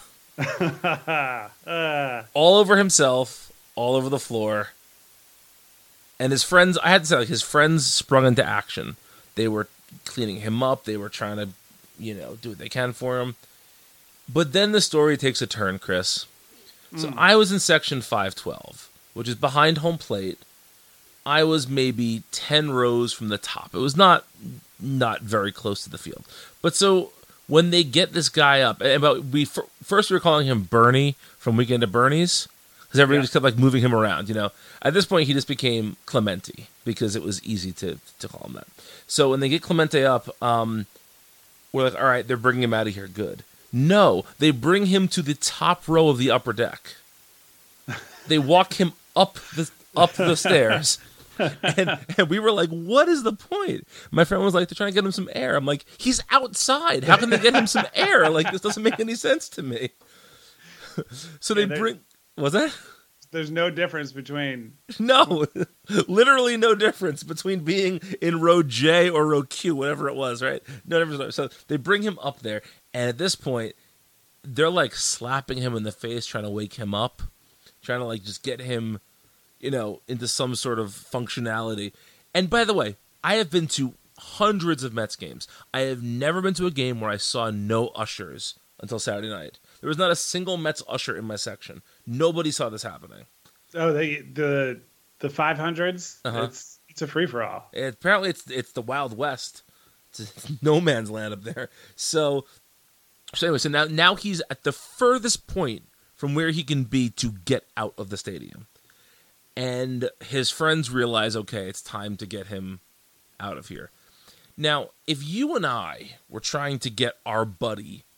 uh. All over himself, all over the floor. And his friends, I had to say, like, his friends sprung into action. They were cleaning him up. They were trying to, you know, do what they can for him. But then the story takes a turn, Chris. Mm. So I was in section five twelve, which is behind home plate. I was maybe ten rows from the top. It was not not very close to the field. But so when they get this guy up, about we first we were calling him Bernie from Weekend at Bernie's, because everybody yeah. just kept like moving him around. You know, at this point he just became Clemente because it was easy to to call him that. So when they get Clemente up, um, we're like, all right, they're bringing him out of here. Good. No, they bring him to the top row of the upper deck. They walk him up the up the stairs. and, and we were like, what is the point? My friend was like, they're trying to get him some air. I'm like, he's outside. How can they get him some air? Like, this doesn't make any sense to me. So they yeah, bring... Was that? There's no difference between... No. Literally no difference between being in row J or row Q, whatever it was, right? No difference. So they bring him up there, and at this point, they're like slapping him in the face, trying to wake him up, trying to like just get him... you know, into some sort of functionality. And by the way, I have been to hundreds of Mets games. I have never been to a game where I saw no ushers until Saturday night. There was not a single Mets usher in my section. Nobody saw this happening. Oh, they the the five hundreds. Uh-huh. It's it's a free for all. Apparently, it's it's the Wild West. It's no man's land up there. So, so anyway, so now now he's at the furthest point from where he can be to get out of the stadium. And his friends realize, okay, it's time to get him out of here. Now, if you and I were trying to get our buddy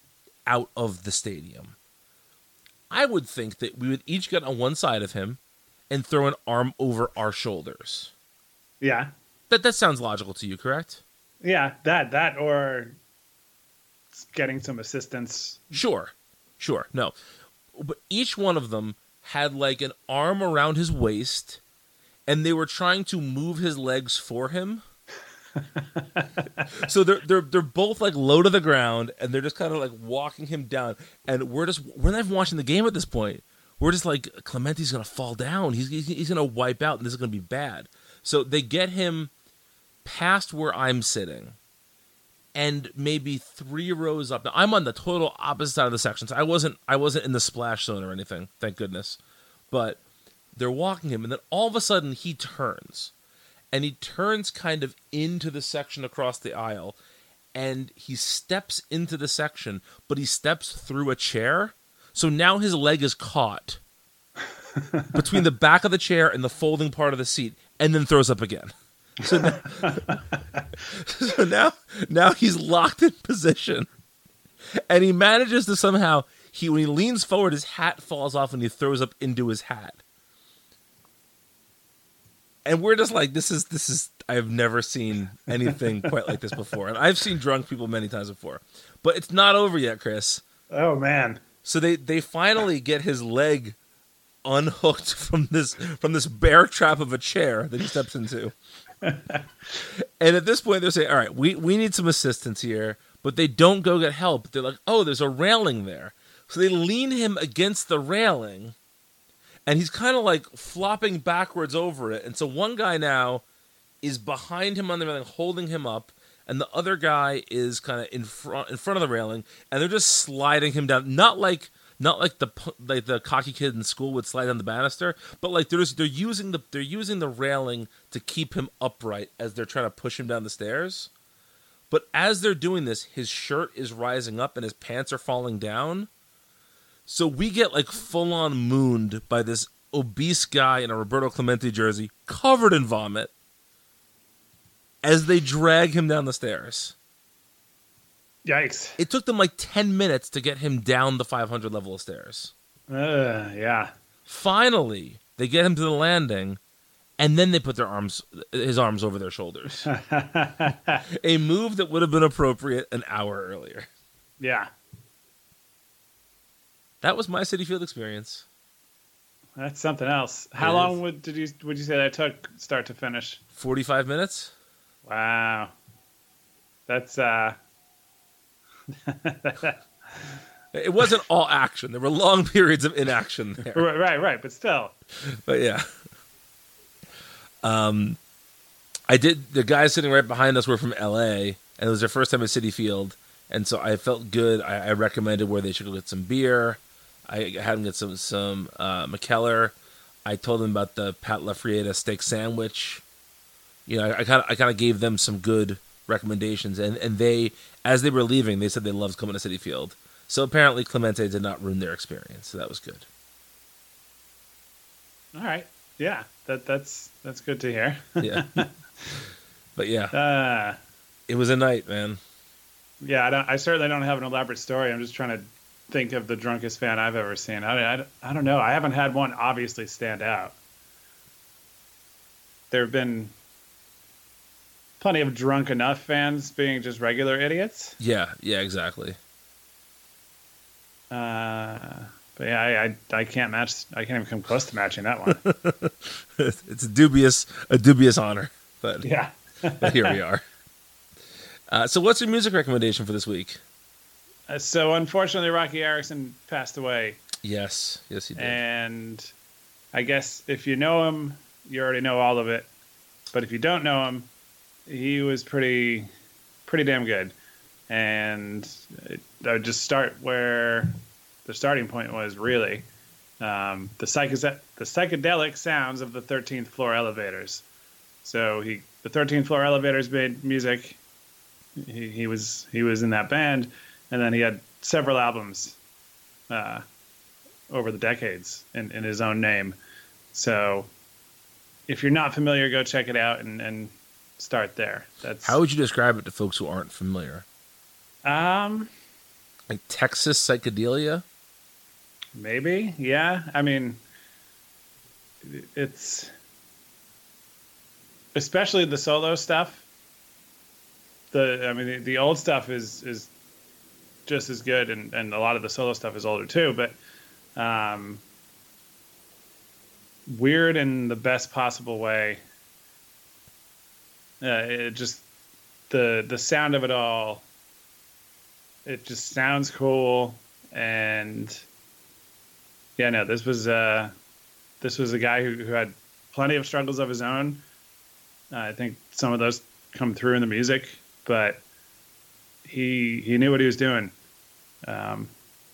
out of the stadium. I would think that we would each get on one side of him and throw an arm over our shoulders. Yeah. That that sounds logical to you, correct? Yeah, that that or getting some assistance. Sure. Sure. No. But each one of them had like an arm around his waist, and they were trying to move his legs for him. So they're they're they're both like low to the ground, and they're just kind of like walking him down. And we're just we're not even watching the game at this point. We're just like, Clemente's gonna fall down. He's he's, he's gonna wipe out, and this is gonna be bad. So they get him past where I'm sitting, and maybe three rows up. Now I'm on the total opposite side of the section, so I wasn't I wasn't in the splash zone or anything, thank goodness. But they're walking him, and then all of a sudden he turns. And he turns kind of into the section across the aisle, and he steps into the section, but he steps through a chair. So now his leg is caught between the back of the chair and the folding part of the seat, and then throws up again. So now, so now, now he's locked in position, and he manages to somehow, he when he leans forward, his hat falls off, and he throws up into his hat. And we're just like, this is, this is, I have never seen anything quite like this before. And I've seen drunk people many times before. But it's not over yet, Chris. Oh, man. So they, they finally get his leg unhooked from this from this bear trap of a chair that he steps into. And at this point, they're saying, all right, we, we need some assistance here. But they don't go get help. They're like, oh, there's a railing there. So they lean him against the railing. And he's kind of like flopping backwards over it. And so one guy now is behind him on the railing, holding him up. And the other guy is kind of in front in front of the railing. And they're just sliding him down. Not like not like the like the cocky kid in school would slide down the banister. But like they're, just, they're, using the, they're using the railing to keep him upright as they're trying to push him down the stairs. But as they're doing this, his shirt is rising up and his pants are falling down. So we get like full on mooned by this obese guy in a Roberto Clemente jersey covered in vomit as they drag him down the stairs. Yikes. It took them like ten minutes to get him down the five hundred level of stairs. Uh, yeah. Finally, they get him to the landing, and then they put their arms, his arms over their shoulders. A move that would have been appropriate an hour earlier. Yeah. That was my Citi Field experience. That's something else. How It long is. would did you would you say that took start to finish? forty-five minutes? Wow. That's uh It wasn't all action. There were long periods of inaction there. right, right, right, but still. But yeah. Um, I did. The guys sitting right behind us were from L A, and it was their first time at Citi Field, and so I felt good. I, I recommended where they should go get some beer. I had them get some some uh, McKellar. I told them about the Pat LaFrieda steak sandwich. You know, I kind of I kind of gave them some good recommendations, and and they, as they were leaving, they said they loved coming to Citi Field. So apparently Clemente did not ruin their experience, so that was good. All right. Yeah. That that's that's good to hear. Yeah. But yeah, Uh it was a night, man. yeah, I don't I certainly don't have an elaborate story. I'm just trying to think of the drunkest fan I've ever seen. I, I, I don't know. I haven't had one obviously stand out. There have been plenty of drunk enough fans being just regular idiots. Yeah, yeah, exactly. Uh, but yeah, I, I I can't match. I can't even come close to matching that one. It's a dubious, a dubious honor, but, Yeah. but here we are. Uh, so, what's your music recommendation for this week? Uh, so unfortunately, Rocky Erickson passed away, Yes, yes, he did. and I guess if you know him, you already know all of it. But if you don't know him, he was pretty, pretty damn good. And it, I would just start where the starting point was, really. Um, the, psychos- the psychedelic sounds of the thirteenth Floor Elevators. So he, the thirteenth Floor Elevators made music. He, he was he was in that band, and then he had several albums uh, over the decades in, in his own name. So if you're not familiar, go check it out and, and start there. That's How would you describe it to folks who aren't familiar? um Like Texas psychedelia. Maybe, yeah. I mean, it's especially the solo stuff. The I mean, the, the old stuff is is just as good, and, and a lot of the solo stuff is older too. But um, weird in the best possible way. Uh, it just the the sound of it all. It just sounds cool, and yeah, no, this was uh, this was a guy who, who had plenty of struggles of his own. Uh, I think some of those come through in the music, but he he knew what he was doing. Um,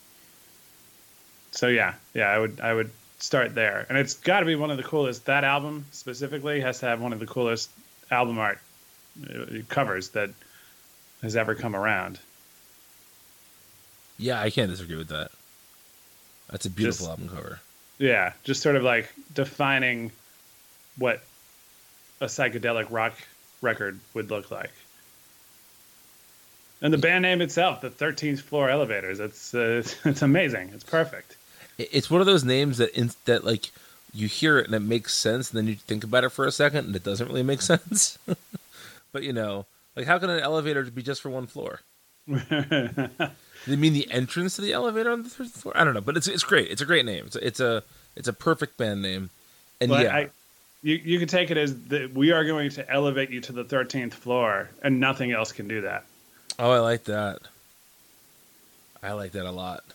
so yeah, yeah, I would I would start there, and it's got to be one of the coolest. That album specifically has to have one of the coolest album art uh, covers that has ever come around. Yeah, I can't disagree with that. That's a beautiful Just, album cover. Yeah, just sort of like defining what a psychedelic rock record would look like. And the band name itself, the thirteenth Floor Elevators, it's uh, it's amazing. It's perfect. It's one of those names that in, that like you hear it and it makes sense, and then you think about it for a second and it doesn't really make sense. But you know, like how can an elevator be just for one floor? They mean the entrance to the elevator on the third floor? I don't know, but it's it's great. It's a great name. It's a, it's a it's a perfect band name. And well, yeah, I, you you can take it as that we are going to elevate you to the thirteenth floor, and nothing else can do that. oh, I like that. I like that a lot.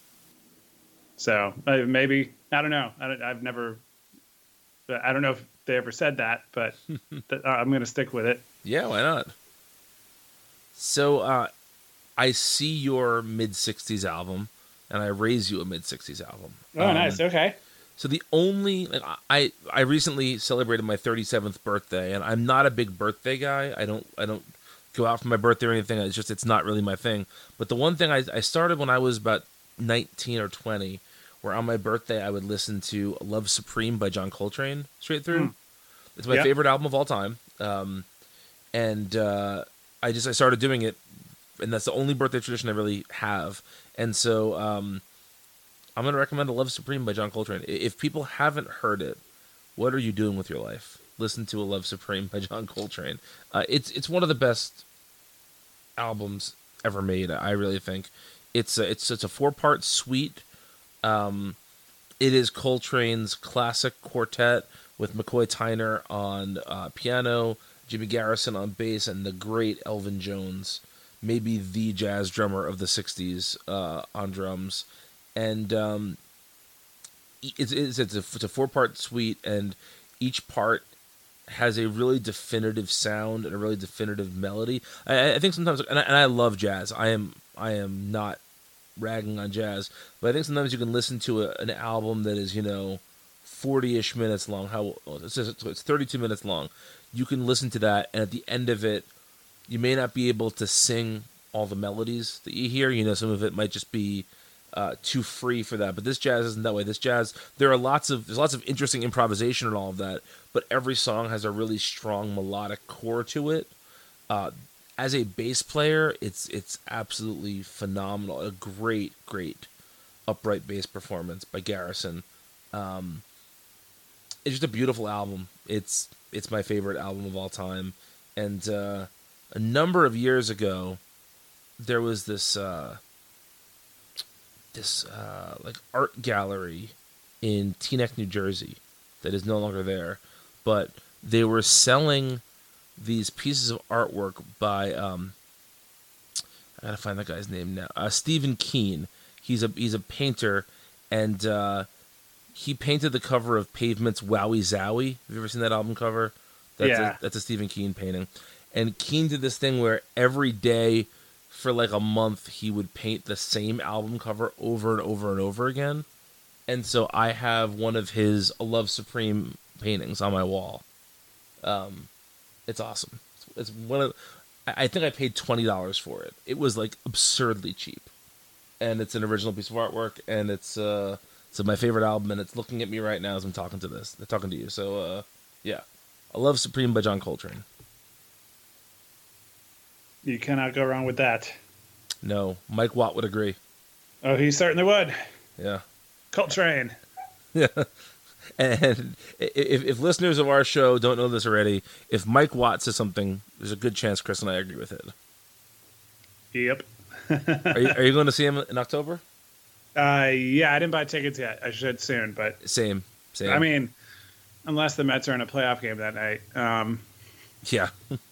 So uh, maybe I don't know. I don't, I've never. I don't know if they ever said that, but th- I'm going to stick with it. Yeah, why not? So, uh, I see your mid sixties album, and I raise you a mid sixties album. Oh, Um, nice. Okay. So the only like, I I recently celebrated my thirty-seventh birthday, and I'm not a big birthday guy. I don't I don't go out for my birthday or anything. It's just it's not really my thing. But the one thing I I started when I was about nineteen or twenty, where on my birthday I would listen to Love Supreme by John Coltrane straight through. Mm. It's my Yep. favorite album of all time. Um, and uh, I just I started doing it, and that's the only birthday tradition I really have. And so um, I'm going to recommend A Love Supreme by John Coltrane. I- If people haven't heard it, what are you doing with your life? Listen to A Love Supreme by John Coltrane. Uh, it's it's one of the best albums ever made. I really think it's a, it's it's a four part suite. Um, it is Coltrane's classic quartet with McCoy Tyner on uh, piano, Jimmy Garrison on bass, and the great Elvin Jones, maybe the jazz drummer of the sixties, uh, on drums. And um, it's, it's, it's a, it's a four-part suite, and each part has a really definitive sound and a really definitive melody. I, I think sometimes, and I, and I love jazz. I am I am not ragging on jazz, but I think sometimes you can listen to a, an album that is, you know, forty-ish minutes long. How it's, just, it's thirty-two minutes long. You can listen to that, and at the end of it, you may not be able to sing all the melodies that you hear. You know, some of it might just be uh, too free for that. But this jazz isn't that way. This jazz, there are lots of there's lots of interesting improvisation and all of that. But every song has a really strong melodic core to it. Uh, as a bass player, it's it's absolutely phenomenal. A great, great upright bass performance by Garrison. Um, it's just a beautiful album. It's it's my favorite album of all time. And uh, a number of years ago, there was this uh, this uh, like art gallery in Teaneck, New Jersey, that is no longer there. But they were selling these pieces of artwork by um, I gotta find that guy's name now. Uh, Stephen Keen. He's a he's a painter, and uh, he painted the cover of Pavement's Wowie Zowie. Have you ever seen that album cover? That's Yeah. a, that's a Stephen Keen painting. And Keen did this thing where every day for like a month he would paint the same album cover over and over and over again. And so I have one of his A Love Supreme paintings on my wall. Um, it's awesome. It's, it's one of I I think I paid twenty dollars for it. It was like absurdly cheap, and it's an original piece of artwork, and it's uh, it's my favorite album, and it's looking at me right now as I'm talking to this, talking to you. So uh, yeah, I love Supreme by John Coltrane. You cannot go wrong with that. No, Mike Watt would agree. Oh, he certainly would. Yeah. Coltrane. Yeah. And if, if listeners of our show don't know this already, if Mike Watt says something, there's a good chance Chris and I agree with it. Yep. Are you, are you going to see him in October? Uh, yeah, I didn't buy tickets yet. I should soon, but Same. Same. I mean, unless the Mets are in a playoff game that night. Um, yeah.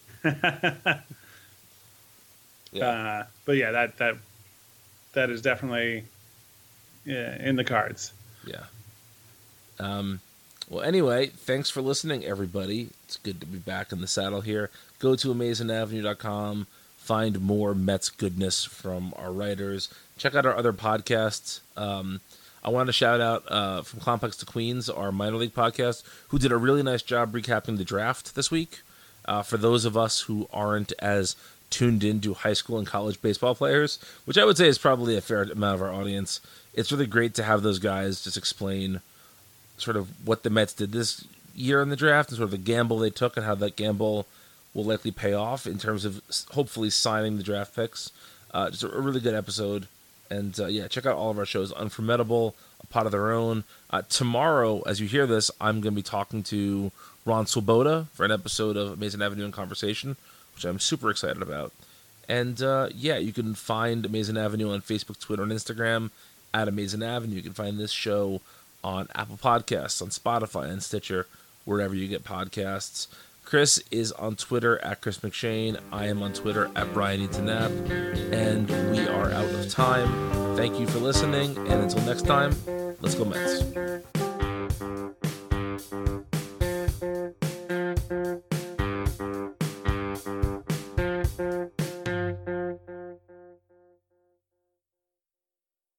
yeah. Uh, but yeah, that that that is definitely yeah, in the cards. Yeah. Um, well, anyway, thanks for listening, everybody. It's good to be back in the saddle here. Go to amazing avenue dot com. Find more Mets goodness from our writers. Check out our other podcasts. Um, I want to shout out uh, From Complex to Queens, our minor league podcast, who did a really nice job recapping the draft this week. Uh, for those of us who aren't as tuned into high school and college baseball players, which I would say is probably a fair amount of our audience, it's really great to have those guys just explain sort of what the Mets did this year in the draft and sort of the gamble they took and how that gamble will likely pay off in terms of hopefully signing the draft picks. Uh, just a really good episode. And uh, yeah, check out all of our shows. Unformidable, A Pot of Their Own. Uh, tomorrow, as you hear this, I'm going to be talking to Ron Swoboda for an episode of Amazing Avenue in Conversation, which I'm super excited about. And uh, yeah, you can find Amazing Avenue on Facebook, Twitter, and Instagram at Amazing Avenue. You can find this show on Apple Podcasts, on Spotify, and Stitcher, wherever you get podcasts. Chris is on Twitter at Chris McShane. I am on Twitter at Brian Eatonap. And we are out of time. Thank you for listening, and until next time, let's go Mets.